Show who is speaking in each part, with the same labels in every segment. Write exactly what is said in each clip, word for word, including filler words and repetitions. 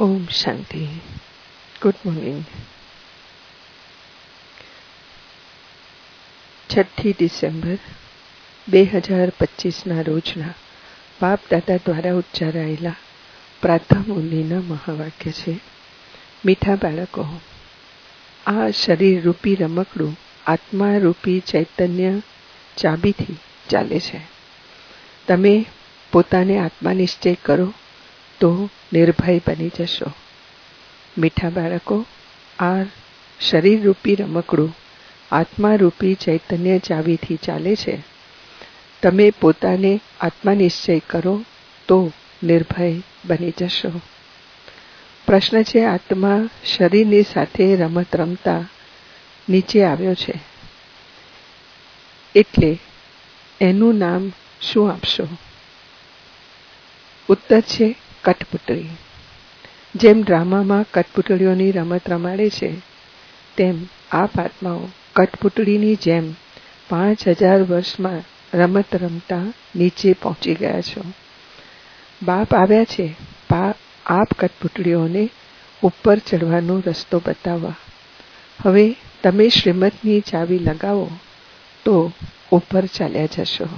Speaker 1: ઓમ શાંતિ. Good morning. છઠ્ઠી December બે હજાર પચીસના રોજના બાપ દાદા દ્વારા ઉચ્ચારાયેલા પ્રાતઃ મુનિના મહાવાક્ય છે. મીઠા બાળકો, આ શરીર રૂપી રમકડું આત્મા રૂપી ચૈતન્ય ચાબીથી ચાલે છે. તમે પોતાને આત્મા નિશ્ચય કરો તો નિર્ભય બની જશો. મીઠા બાળકો, આ શરીર રૂપી રમકડું આત્મા રૂપી ચૈતન્ય ચાવીથી ચાલે છે. તમે પોતાને આત્મા નિશ્ચય કરો તો નિર્ભય બની જશો. પ્રશ્ન છે, આત્મા શરીરની સાથે રમત રમતા નીચે આવ્યો છે, એટલે એનું નામ શું આપશો? ઉત્તર છે કઠપુતળી. જેમ ડ્રામામાં કઠપુતળીઓની રમત રમાડે છે, તેમ આપ આત્માઓ કઠપુતળીની જેમ પાંચ હજાર વર્ષમાં રમત રમતા નીચે પહોંચી ગયા છો. બાપ આવ્યા છે આપ કઠપુતળીઓને ઉપર ચડવાનો રસ્તો બતાવવા. હવે તમે શ્રીમતની ચાવી લગાવો તો ઉપર ચાલ્યા જશો.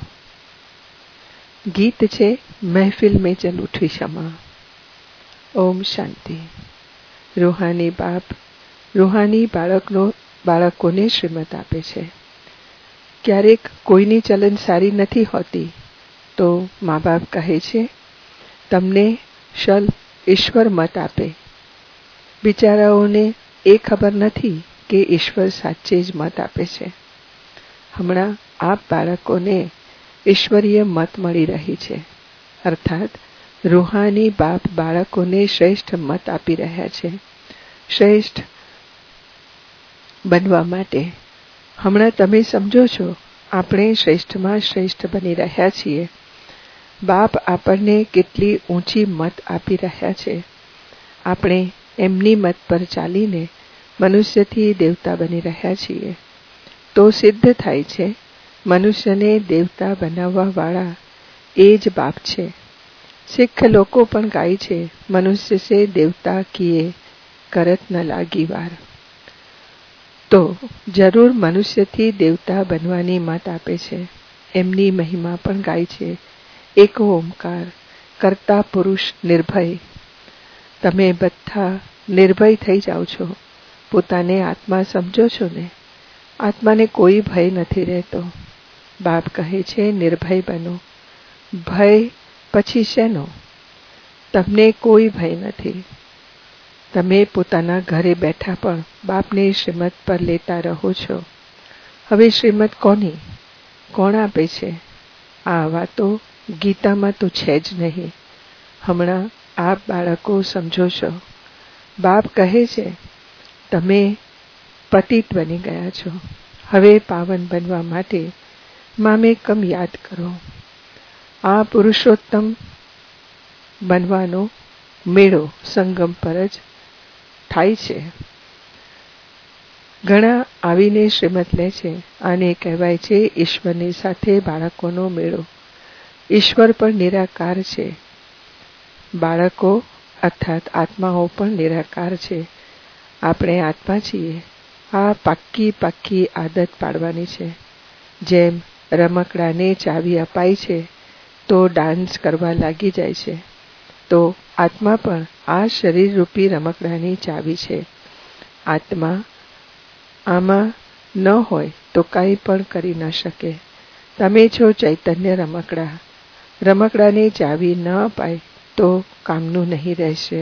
Speaker 1: ગીત છે, મહેફિલ મેં ચલ ઉઠી ક્ષમા. ઓમ શાંતિ. રૂહાની બાપ રૂહાની બાળકનો બાળકોને શ્રીમત આપે છે. ક્યારેક કોઈની ચલન સારી નથી હોતી તો મા બાપ કહે છે, તમને શલ ઈશ્વર મત આપે. બિચારાઓને એ ખબર નથી કે ઈશ્વર સાચે જ મત આપે છે. હમણાં આપ બાળકોને ઈશ્વરીય મત મળી રહી છે, અર્થાત રૂહાની બાપ બાળકોને શ્રેષ્ઠ મત આપી રહ્યા છે, શ્રેષ્ઠ બનવા માટે. હમણાં તમે સમજો છો, આપણે શ્રેષ્ઠમાં શ્રેષ્ઠ બની રહ્યા છીએ. બાપ આપણને કેટલી ઊંચી મત આપી રહ્યા છે. આપણે એમની મત પર ચાલીને મનુષ્યથી દેવતા બની રહ્યા છીએ. તો સિદ્ધ થાય છે, મનુષ્યને દેવતા બનાવવા વાળા એ જ બાપ છે. શીખ લોકો પણ ગાય છે, મનુષ્ય સે દેવતા કિએ કરત ન લાગી વાર. તો જરૂર મનુષ્યથી દેવતા બનવાની મત આપે છે. એમની મહિમા પણ ગાય છે, એક ઓમકાર કરતા પુરુષ નિર્ભય. તમે બધા નિર્ભય થઈ જાઓ છો. પોતાને આત્મા સમજો છો ને? આત્માને કોઈ ભય નથી રહેતો. બાપ કહે છે, નિર્ભય બનો. ભય પછી શેનો? તમને કોઈ ભય નથી. તમે પોતાના ઘરે બેઠા પણ બાપને શ્રીમત પર લેતા રહો છો. હવે શ્રીમત કોની? કોણ આપે છે? આ વાતો ગીતામાં તો છે જ નહીં. હમણાં આપ બાળકો સમજો છો. બાપ કહે છે, તમે પતિત બની ગયા છો. હવે પાવન બનવા માટે મામે કમ યાદ કરો. આ પુરુષોત્તમ બનવાનો મેળો સંગમ પર જ થાય છે. ઘણા આવીને શ્રીમત લે છે. આને કહેવાય છે ઈશ્વરની સાથે બાળકોનો મેળો. ઈશ્વર પણ નિરાકાર છે, બાળકો અર્થાત આત્માઓ પણ નિરાકાર છે. આપણે આત્મા છીએ. આ પાક્કી પાક્કી આદત પાડવાની છે. જેમ રમકડાને ચાવી અપાય છે તો ડાન્સ કરવા લાગી જાય છે, તો આત્મા પણ આ શરીર રૂપી રમકડાની ચાવી છે. આત્મા આમાં ન હોય તો કંઈ પણ કરી ન શકે. તમે છો ચૈતન્ય રમકડા. રમકડાને ચાવી ન અપાય તો કામનું નહીં રહેશે,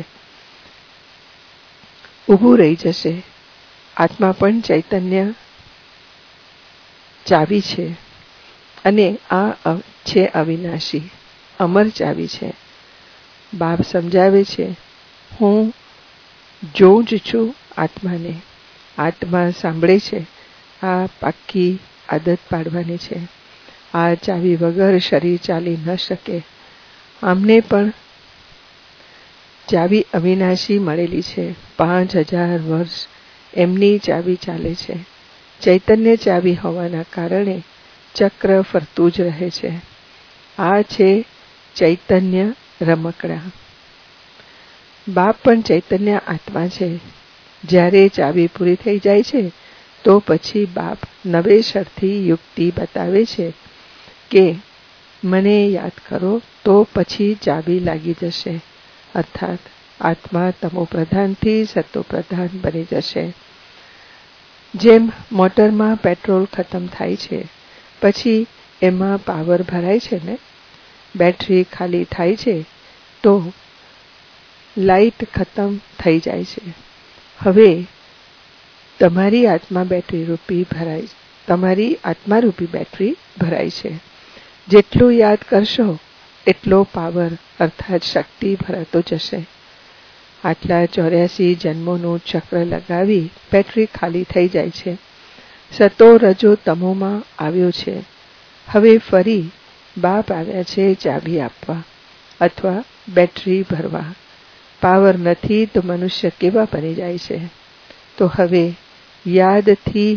Speaker 1: ઊભું રહી જશે. આત્મા પણ ચૈતન્ય ચાવી છે અને આ છે અવિનાશી અમર ચાવી છે. બાપ સમજાવે છે, હું જોઉં જ છું આત્માને. આત્મા સાંભળે છે. આ પાક્કી આદત પાડવાની છે. આ ચાવી વગર શરીર ચાલી ન શકે. આમને પણ ચાવી અવિનાશી મળેલી છે. પાંચ હજાર વર્ષ એમની ચાવી ચાલે છે. ચૈતન્ય ચાવી હોવાના કારણે ચક્ર ફરતું જ રહે છે. આ છે ચૈતન્ય રમકડા. બાપ પણ ચૈતન્ય આત્મા છે. જ્યારે ચાવી પૂરી થઈ જાય છે તો પછી બાપ નવેસરથી યુક્તિ બતાવે છે કે મને યાદ કરો તો પછી ચાવી લાગી જશે, અર્થાત આત્મા તમો પ્રધાનથી સતો પ્રધાન બની જશે. જેમ મોટરમાં પેટ્રોલ ખતમ થાય છે પછી એમાં પાવર ભરાય છે ને, બેટરી ખાલી થાય છે તો લાઈટ ખતમ થઈ જાય છે. હવે તમારી આત્મા બેટરી રૂપી ભરાય તમારી આત્મા રૂપી બેટરી ભરાય છે. જેટલું યાદ કરશો એટલો પાવર અર્થાત શક્તિ ભરાતો જશે. આટલા ચોર્યાસી જન્મોનું ચક્ર લગાવી બેટરી ખાલી થઈ જાય છે. સતો રજો તમોમાં આવ્યો છે. હવે ફરી બાપ આવ્યા છે ચાવી આપવા અથવા બેટરી ભરવા. પાવર નથી તો મનુષ્ય કેવા બની જાય છે? તો હવે યાદથી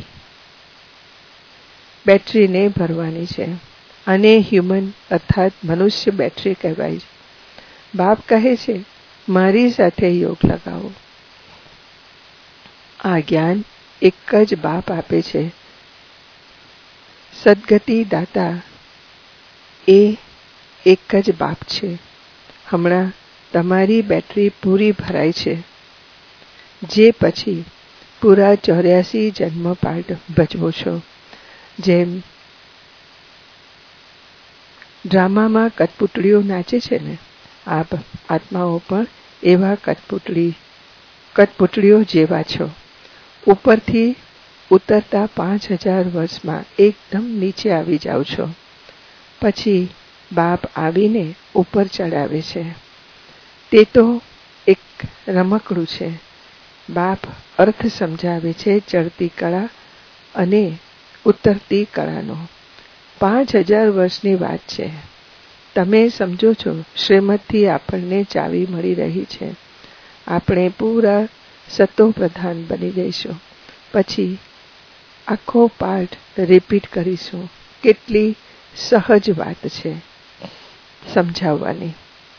Speaker 1: બેટરીને ભરવાની છે. અને હ્યુમન અર્થાત મનુષ્ય બેટરી કહેવાય છે. બાપ કહે છે મારી સાથે યોગ લગાવો. આ જ્ઞાન એક જ બાપ આપે છે. સદગતિ દાતા એ એક જ બાપ છે. હમણાં તમારી બેટરી પૂરી ભરાય છે, જે પછી પૂરા ચોર્યાસી જન્મ પાઠ ભજવો છો. જેમ ડ્રામામાં કઠપૂતળીઓ નાચે છે ને, આપ આત્માઓ પણ એવા કઠપૂતળી કઠપૂતળીઓ જેવા છો. ઉપરથી ઉતરતા પાંચ હજાર વર્ષમાં એકદમ નીચે આવી જાઓ છો. પછી બાપ આવીને ઉપર ચડાવે છે. તે તો એક રમકડું છે. બાપ અર્થ સમજાવે છે ચડતી કળા અને ઉતરતી કળાનો. પાંચ હજાર વર્ષની વાત છે. તમે સમજો છો શ્રીમદથી આપણને ચાવી મળી રહી છે. આપણે પૂરા સતો પ્રધાન બની જઈશું. પછી આખો પાઠ રિપીટ કરીશું. કેટલી સહજ વાત છે સમજાવવાની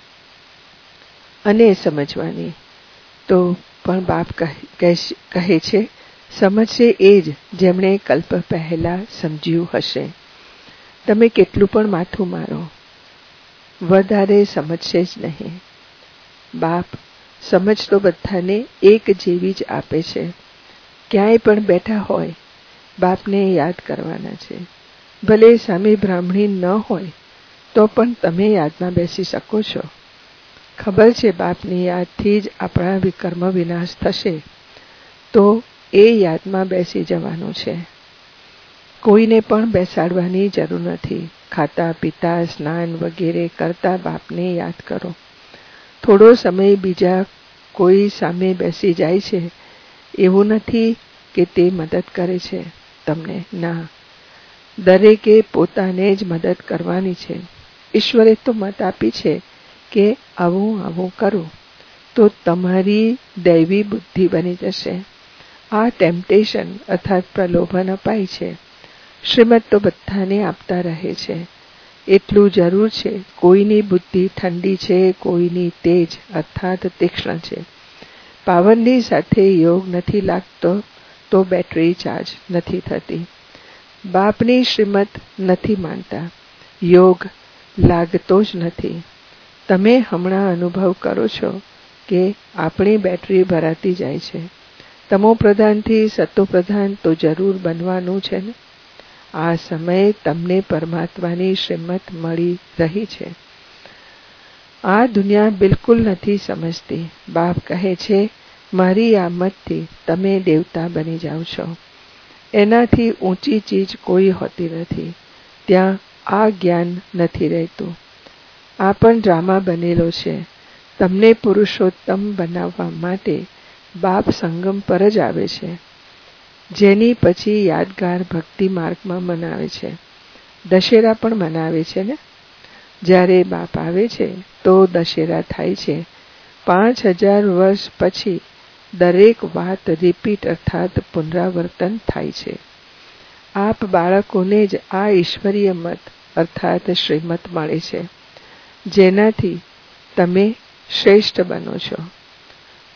Speaker 1: અને સમજવાની. તો પણ બાપ કહે છે સમજશે એ જ જેમણે કલ્પ પહેલા સમજ્યું હશે. તમે કેટલું પણ માથું મારો, વધારે સમજશે જ નહીં. બાપ સમજ તો બધાને એક જેવી જ આપે છે. ક્યાંય પણ બેઠા હોય બાપને યાદ કરવાના છે. ભલે સામે બ્રાહ્મણી ન હોય તો પણ તમે યાદમાં બેસી શકો છો. ખબર છે બાપની યાદથી જ આપણા વિકર્મ વિનાશ થશે, તો એ યાદમાં બેસી જવાનું છે. કોઈને પણ બેસાડવાની જરૂર નથી. ખાતા પીતા સ્નાન વગેરે કરતા બાપને યાદ કરો. થોડો સમય બીજા કોઈ સામે બેસી જાય છે એવું નથી કે તે મદદ કરે છે તમને. ના, દરેકે પોતાને જ મદદ કરવાની છે. ઈશ્વરે તો મત આપી છે કે આવું આવું કરો તો તમારી દૈવી બુદ્ધિ બની જશે. આ ટેમ્પટેશન અર્થાત પ્રલોભન અપાય છે. શ્રીમદ તો બધાને આપતા રહે છે. એટલું જરૂર છે કોઈની બુદ્ધિ ઠંડી છે, કોઈની તેજ અર્થાત તીક્ષ્ણ છે. પાવરની સાથે યોગ નથી લાગતો તો બેટરી ચાર્જ નથી થતી. બાપની શ્રીમત નથી માનતા, યોગ લાગતો જ નથી. તમે હમણાં અનુભવ કરો છો કે આપણી બેટરી ભરાતી જાય છે. તમો પ્રધાનથી સતો પ્રધાન તો જરૂર બનવાનું છે ને. આ સમયે તમને પરમાત્માની શ્રીમત મળી રહી છે. આ દુનિયા બિલકુલ નથી સમજતી. બાપ કહે છે મારી આ મતથી તમે દેવતા બની જાઓ છો. એનાથી ઊંચી ચીજ કોઈ હોતી નથી. ત્યાં આ જ્ઞાન નથી રહેતું. આ પણ ડ્રામા બનેલો છે. તમને પુરુષોત્તમ બનાવવા માટે બાપ સંગમ પર જ આવે છે, જેની પછી યાદગાર ભક્તિ માર્ગમાં મનાવે છે. દશેરા પણ મનાવે છે ને. જ્યારે બાપ આવે છે તો દશેરા થાય છે. પાંચ હજાર વર્ષ પછી દરેક વાત રિપીટ અર્થાત પુનરાવર્તન થાય છે. આપ બાળકોને જ આ ઈશ્વરીય મત અર્થાત શ્રીમત મળે છે, જેનાથી તમે શ્રેષ્ઠ બનો છો.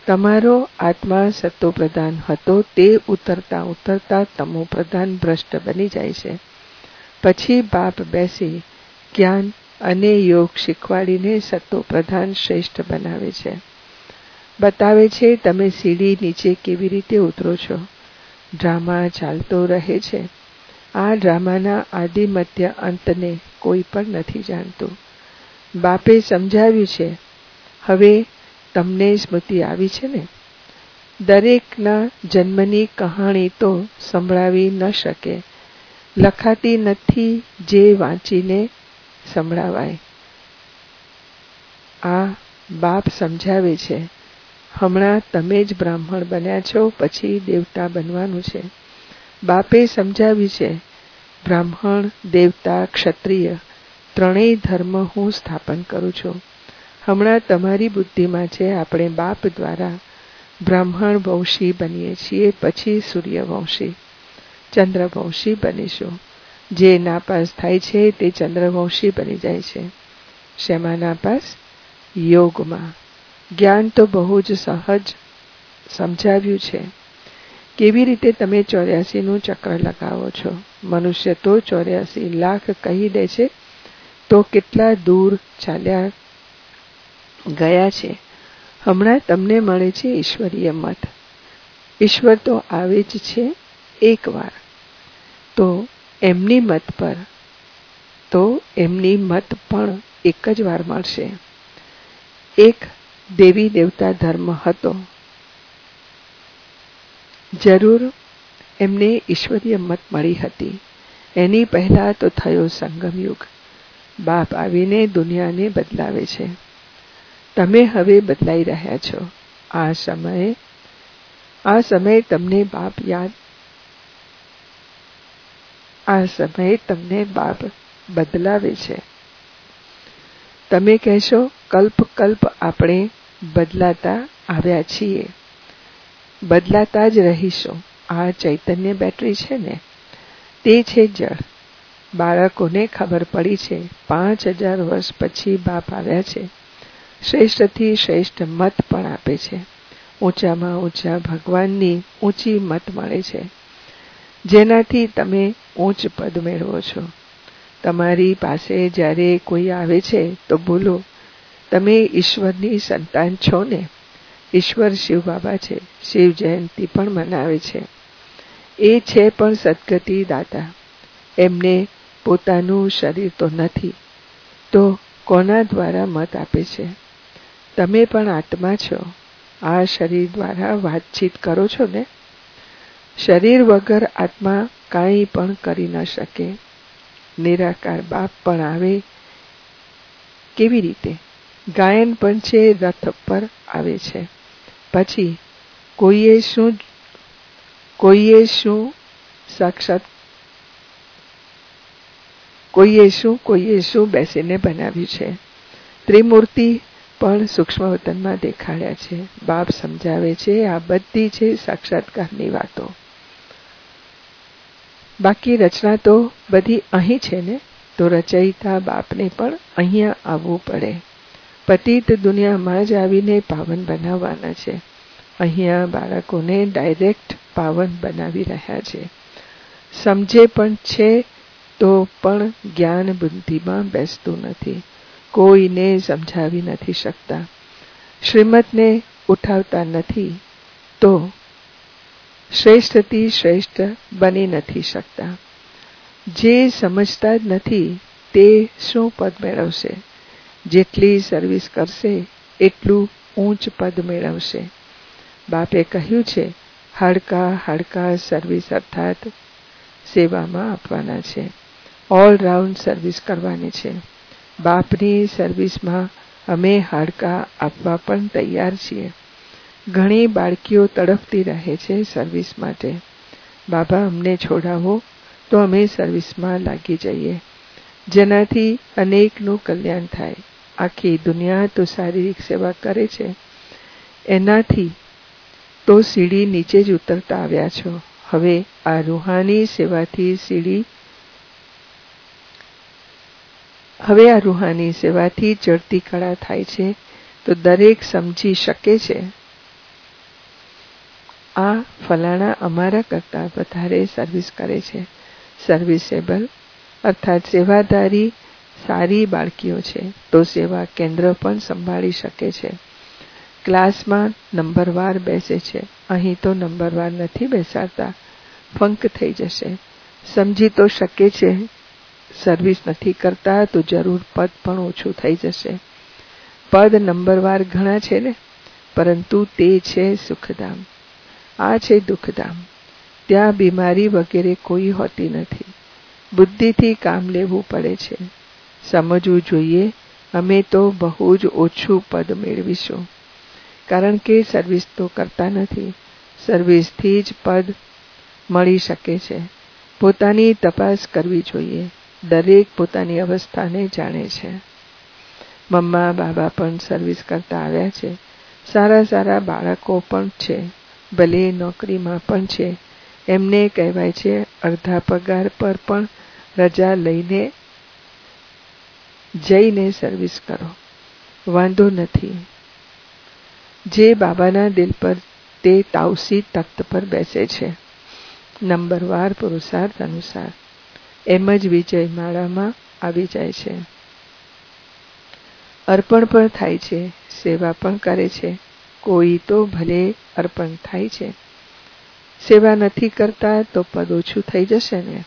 Speaker 1: તમારો આત્મા સત્તો પ્રધાન હતો તે ઉતરતા ઉતરતા તમો પ્રધાન ભ્રષ્ટ બની જાય છે. પછી બાપ બેસી જ્ઞાન અને યોગ શીખવાડીને સત્તો પ્રધાન શ્રેષ્ઠ બનાવે છે. બતાવે છે તમે સીડી નીચે કેવી રીતે ઉતરો છો. ડ્રામા ચાલતો રહે છે. આ ડ્રામાના આદિ મધ્ય અંતને કોઈ પણ નથી જાણતું. બાપે સમજાવ્યું છે. હવે તમને સ્મૃતિ આવી છે ને. દરેકના જન્મની કહાણી તો સંભળાવી ન શકે, લખાતી નથી જે વાંચીને સંભળાવાય. આ બાપ સમજાવે છે. હમણાં તમે જ બ્રાહ્મણ બન્યા છો, પછી દેવતા બનવાનું છે. બાપે સમજાવ્યું છે બ્રાહ્મણ, દેવતા, ક્ષત્રિય ત્રણેય ધર્મ હું સ્થાપન કરું છું. હમણાં તમારી બુદ્ધિમાં છે આપણે બાપ દ્વારા બ્રાહ્મણ વંશી બનીએ છીએ, પછી સૂર્યવંશી, ચંદ્રવંશી બનીશું. જે નાપાસ થાય છે તે ચંદ્રવંશી બની જાય છે. શેમાં નાપાસ? યોગમાં. જ્ઞાન તો બહુ જ સહજ સમજાવ્યું છે. કેવી રીતે તમે ચોર્યાસી નું ચક્ર લગાવો છો. મનુષ્ય તો ચોર્યાસી લાખ કહી દે છે તો કેટલા દૂર ચાલ્યા ગયા છે. હમણાં તમને મળે છે ઈશ્વરીય મત. ઈશ્વર તો આવે જ છે એક વાર, તો એમની મત પર તો એમની મત પણ એક જ વાર મળશે. એક દેવી દેવતા ધર્મ હતો, જરૂર એમને ઈશ્વરીય મત મળી હતી. એની પહેલા તો થયો સંગમ યુગ. બાપ આવીને દુનિયાને બદલાવે છે. તમે હવે બદલાઈ રહ્યા છો. આ સમયે આ સમયે તમને બાપ યાદ આ સમયે તમને બાપ બદલાવે છે. તમે કહેશો કલ્પ કલ્પ આપણે બદલાતા આવ્યા છીએ, બદલાતા જ રહીશું. આ ચૈતન્ય બેટરી છે ને, તે છે જળ. બાળકોને ખબર પડી છે પાંચ હજાર વર્ષ પછી બાપ આવ્યા છે. શ્રેષ્ઠથી શ્રેષ્ઠ મત પણ આપે છે. ઊંચામાં ઊંચા ભગવાનની ઊંચી મત મળે છે, જેનાથી તમે ઉચ્ચ પદ મેળવો છો. તમારી પાસે જ્યારે કોઈ આવે છે તો બોલો તમે ઈશ્વરની સંતાન છો ને. ઈશ્વર શિવ બાબા છે. શિવ જયંતિ પણ મનાવે છે. એ છે પણ સદગતિ દાતા. એમને પોતાનું શરીર તો નથી, તો કોના દ્વારા મત આપે છે. તમે પણ આત્મા છો. આ શરીર દ્વારા વાતચીત કરો છો ને. શરીર વગર આત્મા કાંઈ પણ કરી ન શકે. નિરાકાર બાપ પણ આવે કેવી રીતે? ગાયન પણ છે, રથ પર આવે છે. પછી કોઈએ શું કોઈએ શું સાક્ષાત કોઈએ શું કોઈએ શું બેસીને બનાવ્યું છે. ત્રિમૂર્તિ પણ સૂક્ષ્મ વતનમાં દેખાડ્યા છે. બાપ સમજાવે છે આ બધી છે સાક્ષાત્કારની વાતો. બાકી રચના તો બધી અહીં છે ને, તો રચયિતા બાપને પણ અહીંયા આવવું પડે. પતિત દુનિયામાં જ આવીને પાવન બનાવવાના છે. અહીંયા બાળકોને ડાયરેક્ટ પાવન બનાવી રહ્યા છે. સમજે પણ છે તો પણ જ્ઞાન બુદ્ધિમાં બેસતું નથી. કોઈને સમજાવી નથી શકતા. શ્રીમતને ઉઠાવતા નથી તો શ્રેષ્ઠથી શ્રેષ્ઠ બની નથી શકતા. જે સમજતા જ નથી તે શું પદ મેળવશે. જેટલી સર્વિસ કરશે એટલું ઊંચ પદ મેળવશે. બાપે કહ્યું છે હાડકા હાડકા સર્વિસ અર્થાત સેવામાં આપવાના છે. ઓલ રાઉન્ડ સર્વિસ કરવાની છે. બાપની સર્વિસમાં અમે હાડકા આપવા પણ તૈયાર છીએ. ઘણી બાળકીઓ તડપતી રહે છે સર્વિસ માટે. બાબા અમને છોડાવો તો અમે સર્વિસમાં લાગી જઈએ, જેનાથી અનેકનું કલ્યાણ થાય. આખી દુનિયા તો શારીરિક સેવા કરે છે, એનાથી તો સીડી નીચે જ ઉતરતા આવ્યા છો. હવે આ રૂહાની સેવાથી સીડી હવે આ રૂહાની સેવાથી ચડતી કળા થાય છે. તો દરેક સમજી શકે છે આ ફલાણા અમારા કરતાં વધારે સર્વિસ કરે છે. સર્વિસેબલ અર્થાત સેવાધારી સારી બાળકીઓ છે તો સેવા કેન્દ્ર પણ સંભાળી શકે છે. ક્લાસમાં નંબરવાર બેસે છે, અહીં તો નંબરવાર નથી બેસાડતા, ફંક થઈ જશે. સમજી તો શકે છે સર્વિસ નથી કરતા તો જરૂર પદ પણ ઓછું થઈ જશે. પદ નંબરવાર ઘણા છે ને, પરંતુ તે છે સુખધામ, આ છે દુઃખધામ. ત્યાં બીમારી વગેરે કોઈ હોતી નથી. બુદ્ધિથી કામ લેવું પડે છે. સમજવું જોઈએ અમે તો બહુ જ ઓછું પદ મેળવીશું, કારણ કે સર્વિસ તો કરતા નથી. સર્વિસથી જ પદ મળી શકે છે. પોતાની તપાસ કરવી જોઈએ. દરેક પોતાની અવસ્થાને જાણે છે. મમ્મા બાબા પણ સર્વિસ કરતા આવ્યા છે. સારા સારા બાળકો પણ છે, ભલે નોકરીમાં પણ છે. એમને કહેવાય છે અડધા પગાર પર પણ રજા લઈને જઈને સર્વિસ કરો, વાંધો નથી. જે બાબાના દિલ પર તે તાવસી તખ્ત પર બેસે છે. નંબરવાર પુરુષાર્થ અનુસાર એમ જ વિજય માળામાં આવી જાય છે. અર્પણ પણ થાય છે, સેવા પણ કરે છે. કોઈ તો ભલે અર્પણ થાય છે, સેવા નથી કરતા તો પદ ઓછું થઈ જશે ને.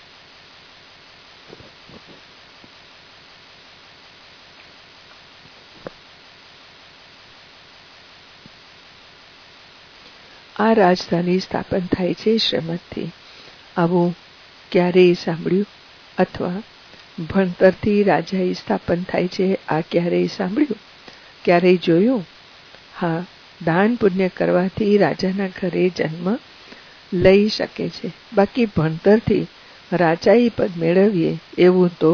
Speaker 1: આ રાજધાની સ્થાપન થાય છે શ્રીમતથી. આવું ક્યારેય સાંભળ્યું? અથવા ભણતરથી રાજાઈ સ્થાપન થાય છે, આ ક્યારેય સાંભળ્યું? ક્યારેય જોયું? હા, દાન પુણ્ય કરવાથી રાજાના ઘરે જન્મ લઈ શકે છે. બાકી ભણતરથી રાજાઈ પદ મેળવીએ એવું તો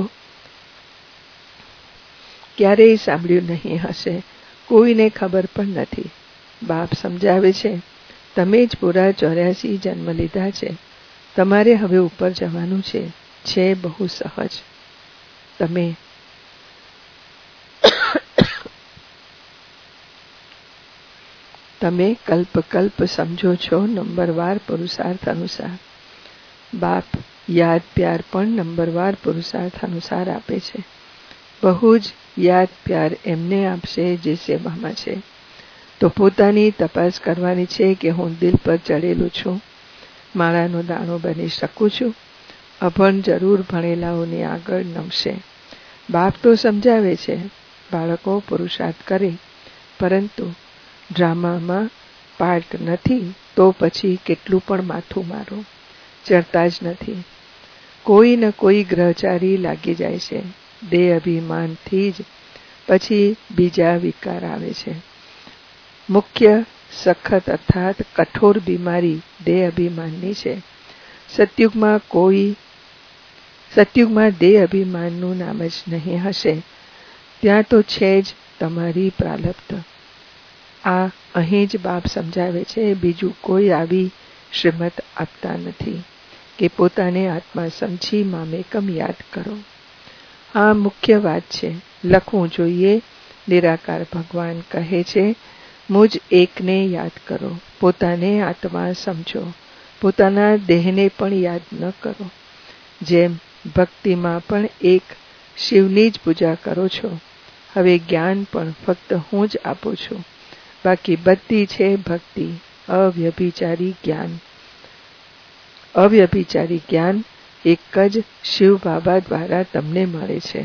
Speaker 1: ક્યારેય સાંભળ્યું નહીં હશે. કોઈને ખબર પણ નથી. બાપ સમજાવે છે તમે જ પૂરા ચોર્યાસી જન્મ લીધા છે, તમારે હવે ઉપર જવાનું છે. છે બહુ સહજ. તમે તમે કલ્પ કલ્પ સમજો છો નંબરવાર પુરુષાર્થ અનુસાર. બાપ યાદ પ્યાર પણ નંબરવાર પુરુષાર્થ અનુસાર આપે છે. બહુ જ યાદ પ્યાર એમને આપશે જે સેવામાં છે. તો પોતાની તપાસ કરવાની છે કે હું દિલ પર ચડેલું છું, માળાનો દાણો બની શકું છું. અભણ જરૂર ભણેલાઓની આગળ નમશે. બાપ તો સમજાવે છે બાળકો પુરુષાર્થ કરે, પરંતુ ડ્રામામાં પાર્ટ નથી તો પછી કેટલું પણ માથું મારો, ચડતા જ નથી. કોઈ ન કોઈ ગ્રહચારી લાગી જાય છે. દેહ અભિમાનથી જ પછી બીજા વિકાર આવે છે. મુખ્ય સખત અર્થાત કઠોર બીમારી દેહ અભિમાનની છે. સતયુગમાં કોઈ સતયુગમાં દેહ અભિમાનનું નામ જ નહીં હશે. ત્યાં તો છે જ તમારી પ્રાલબ્ધ. આ અહીં જ બાપ સમજાવે છે. બીજું કોઈ આવી શ્રીમત આપતા નથી કે પોતાને આત્મા સમજી મામેકમ યાદ કરો. આ મુખ્ય વાત છે. લખવું જોઈએ. નિરાકાર ભગવાન કહે છે મુજ એકને યાદ કરો. પોતાને આત્મા સમજો. પોતાના દેહને પણ યાદ ન કરો. જેમ ભક્તિમાં પણ એક શિવની જ પૂજા કરો છો, હવે જ્ઞાન પણ ફક્ત હું જ આપું છું. બાકી બધી છે ભક્તિ, અવ્યભિચારી જ્ઞાન. અવ્યભિચારી જ્ઞાન એક જ શિવ બાબા દ્વારા તમને મળે છે.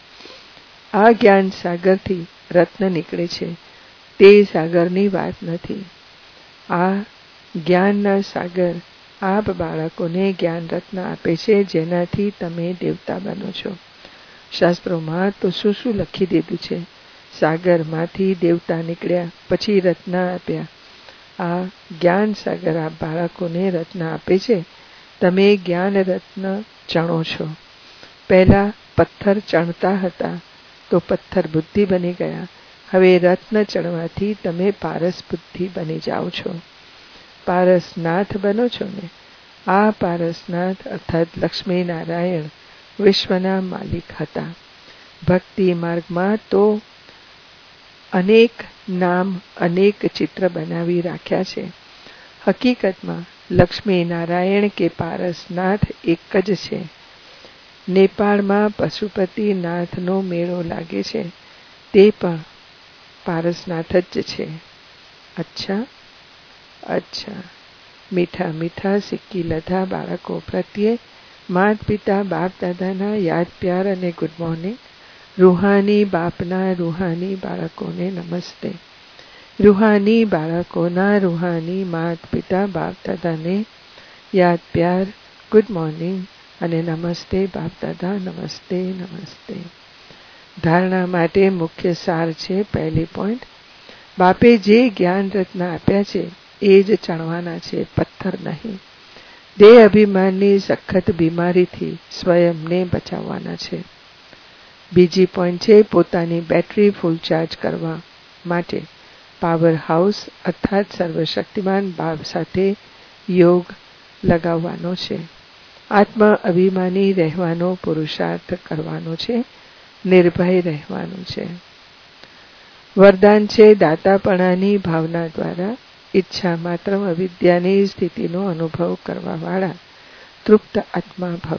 Speaker 1: આ જ્ઞાન સાગરથી રત્ન નીકળે છે, તે સાગરની વાત નથી. આ જ્ઞાનના સાગર આપ બાળકોને જ્ઞાન રત્ન આપે છે, જેનાથી તમે દેવતા બનો છો. શાસ્ત્રોમાં તો શું શું લખી દીધું છે. સાગરમાંથી દેવતા નીકળ્યા, પછી રત્ન આપ્યા. આ જ્ઞાન સાગર આપ બાળકોને રત્ન આપે છે. તમે જ્ઞાન રત્ન ચણો છો. પહેલા પથ્થર ચણતા હતા તો પથ્થર બુદ્ધિ બની ગયા. હવે રત્ન ચણવાથી તમે પારસ બુદ્ધિ બની જાઓ છો. પારસનાથ બનો છો ને. આ પારસનાથ અર્થાત લક્ષ્મી નારાયણ વિશ્વના માલિક હતા. ભક્તિ માર્ગમાં તો અનેક નામ અનેક ચિત્ર બનાવી રાખ્યા છે. હકીકતમાં લક્ષ્મી નારાયણ કે પારસનાથ એક જ છે. નેપાળમાં પશુપતિનાથનો મેળો લાગે છે, તે પણ પારસનાથ જ છે. અચ્છા અચ્છા મીઠા મીઠા સિક્કી લધા બાળકો પ્રત્યે માત પિતા બાપ દાદાના યાદ પ્યાર અને ગુડ મોર્નિંગ. રૂહાની બાપના રૂહાની બાળકોને નમસ્તે. રૂહાની બાળકોના રૂહાની માત પિતા બાપ દાદાને યાદ પ્યાર, ગુડ મોર્નિંગ અને નમસ્તે બાપ દાદા, નમસ્તે નમસ્તે. ધારણા માટે મુખ્ય સાર છે. પહેલી પોઈન્ટ, બાપે જે જ્ઞાન રત્ન આપ્યા છે એ જ ચણવાના છે, પથ્થર નહીં. દેહ અભિમાનની સખત બીમારીથી સ્વયંને બચાવવાના છે. બીજી પોઈન્ટ છે, પોતાની બેટરી ફૂલ ચાર્જ કરવા માટે પાવર હાઉસ અર્થાત સર્વશક્તિમાન બાપ સાથે યોગ લગાવવાનો છે. આત્મ અભિમાની રહેવાનો પુરુષાર્થ કરવાનો છે. નિર્ભય રહેવાનું છે. વરદાન છે, દાતાપણાની ભાવના દ્વારા ઈચ્છા માત્ર અવિદ્યાની સ્થિતિનો અનુભવ કરવાવાળા તૃપ્ત આત્મા ભવ.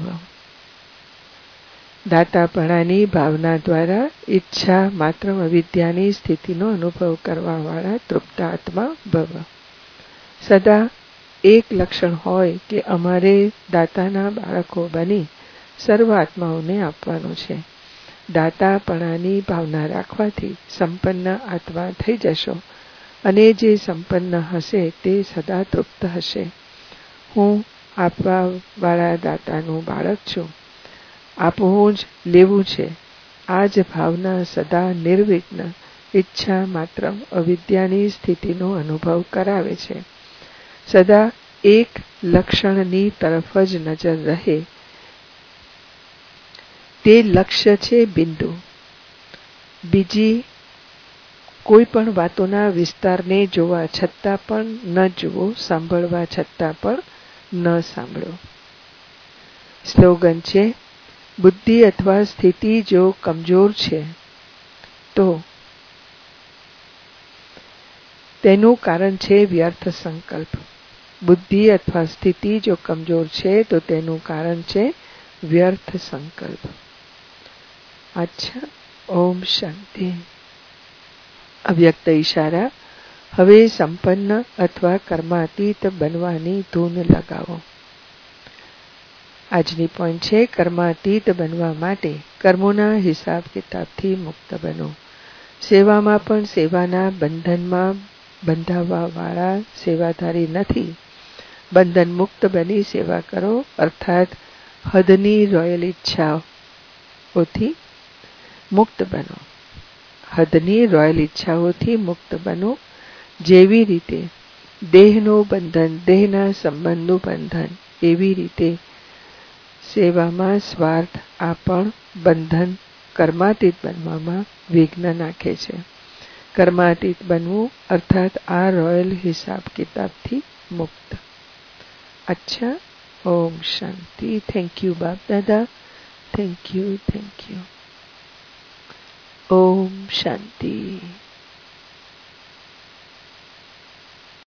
Speaker 1: દાતાપણાની ભાવના દ્વારા ઈચ્છા માત્ર અવિદ્યાની સ્થિતિનો અનુભવ કરવાવાળા તૃપ્ત આત્મા ભવ. સદા એક લક્ષણ હોય કે અમારે દાતાના બાળકો બની સર્વ આત્માઓને આપવાનું છે. દાતાપણાની ભાવના રાખવાથી સંપન્ન આત્મા થઈ જશો અને જે સંપન્ન હશે તે સદા તૃપ્ત હશે. હું આપવાવાળા દાતાનું બાળક છું, આપવું જ લેવું છે. આ જ ભાવના સદા નિર્વિઘ્ન ઈચ્છા માત્ર અવિદ્યાની સ્થિતિનો અનુભવ કરાવે છે. સદા એક લક્ષણની તરફ જ નજર રહે તે લક્ષ્ય છે બિંદુ. બીજી કોઈ પણ વાતોના વિસ્તારને જોવા છતાં પણ ન જુઓ, સાંભળવા છતાં પણ ન સાંભળો. સ્લોગન છે, બુદ્ધિ અથવા સ્થિતિ જો કમજોર છે તો તેનું કારણ છે વ્યર્થ સંકલ્પ. બુદ્ધિ અથવા સ્થિતિ જો કમજોર છે તો તેનું કારણ છે વ્યર્થ સંકલ્પ. અચ્છા, ઓમ શાંતિ. અવ્યક્ત ઈશારા. હવે સંપન્ન અથવા કર્માતીત બનવાની ધૂન લગાવો. આજની પોઈન્ટ છે, કર્માતીત બનવા માટે કર્મોના હિસાબ કિતાબથી મુક્ત બનો. સેવામાં પણ સેવાના બંધનમાં બંધાવા વાળા સેવાધારી નથી. બંધન મુક્ત બની સેવા કરો અર્થાત હદની રોયલ ઈચ્છાઓથી મુક્ત બનો. હદની રોયલ ઈચ્છાઓથી મુક્ત બનો. જેવી રીતે દેહનું બંધન દેહના સંબંધનું બંધન, એવી રીતે સેવામાં સ્વાર્થ આ પણ બંધન કર્માતીત બનવામાં વિઘ્ન નાખે છે. કર્માતીત બનવું અર્થાત આ રોયલ હિસાબ કિતાબથી મુક્ત. અચ્છા, ઓમ શાંતિ. Thank you Bap Dada. Thank you thank you. ઓમ શાંતિ.